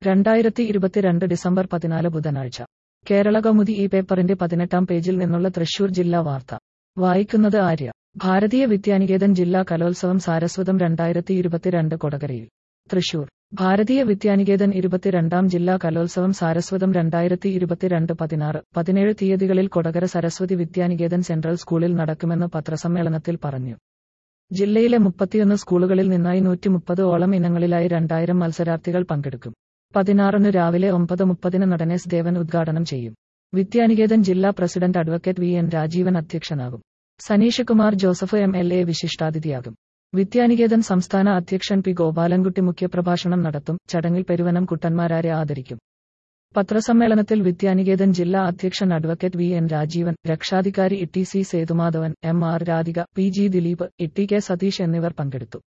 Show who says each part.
Speaker 1: 2022 December 14 ബുധനാഴ്ച. കേരളകൗമുദി ഈ പേപ്പറിന്റെ 18-ാം പേജിൽ നിന്നുള്ള തൃശൂർ ജില്ലാ വാർത്ത. വായിക്കുന്നത് ആര്യ. ഭാരതീയ വിദ്യാനികേതൻ ജില്ലാ കലോത്സവം സാരസ്വതം 2022 കൊടകരയിൽ. തൃശൂർ. ഭാരതീയ വിദ്യാനികേതൻ 22-ാം ജില്ലാ കലോത്സവം സാരസ്വതം 2022 16, 17 തീയതികളിൽ കൊടകര സരസ്വതി വിദ്യാനികേതൻ സെൻട്രൽ സ്കൂളിൽ നടക്കുമെന്ന് പത്രസമ്മേളനത്തിൽ പറഞ്ഞു. ജില്ലയിലെ 31 സ്കൂളുകളിൽ നിന്നായി 130 ഓളം ഇനങ്ങളിലായി 2000 മത്സരാർത്ഥികൾ പങ്കെടുക്കും. 16 രാവിലെ 9:30 നടൻ എസ് ദേവൻ ഉദ്ഘാടനം ചെയ്യും. വിദ്യാനികേതൻ ജില്ലാ president advocate V N Rajeevan അധ്യക്ഷനാകും. സനീഷ് കുമാർ ജോസഫ് MLA വിശിഷ്ടാതിഥിയാകും. വിദ്യാനികേതൻ സംസ്ഥാന അധ്യക്ഷൻ പി ഗോപാലൻകുട്ടി മുഖ്യപ്രഭാഷണം നടത്തും. ചടങ്ങിൽ പെരുവനം കുട്ടന്മാരാരെ ആദരിക്കും. പത്രസമ്മേളനത്തിൽ വിദ്യാനികേതൻ ജില്ലാ അധ്യക്ഷൻ അഡ്വക്കേറ്റ് വി എൻ രാജീവൻ, രക്ഷാധികാരി E T C Sethumadhavan, MR Radhika, PG Dileep, E T K Satheesh എന്നിവർ പങ്കെടുത്തു.